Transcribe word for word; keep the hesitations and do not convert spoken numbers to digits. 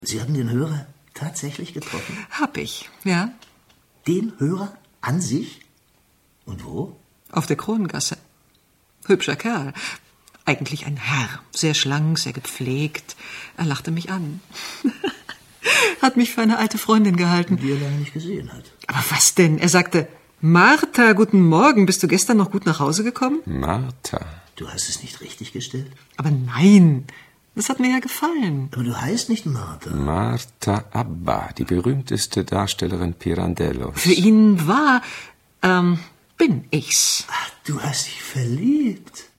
Sie haben den Hörer tatsächlich getroffen? Hab ich, ja. Den Hörer an sich? Und wo? Auf der Kronengasse. Hübscher Kerl. Eigentlich ein Herr. Sehr schlank, sehr gepflegt. Er lachte mich an. Hat mich für eine alte Freundin gehalten. Die er lange nicht gesehen hat. Aber was denn? Er sagte, Martha, guten Morgen. Bist du gestern noch gut nach Hause gekommen? Martha. Du hast es nicht richtig gestellt? Aber nein, das hat mir ja gefallen. Aber du heißt nicht Martha. Martha Abba, die berühmteste Darstellerin Pirandellos. Für ihn war, ähm, bin ich's. Ach, du hast dich verliebt.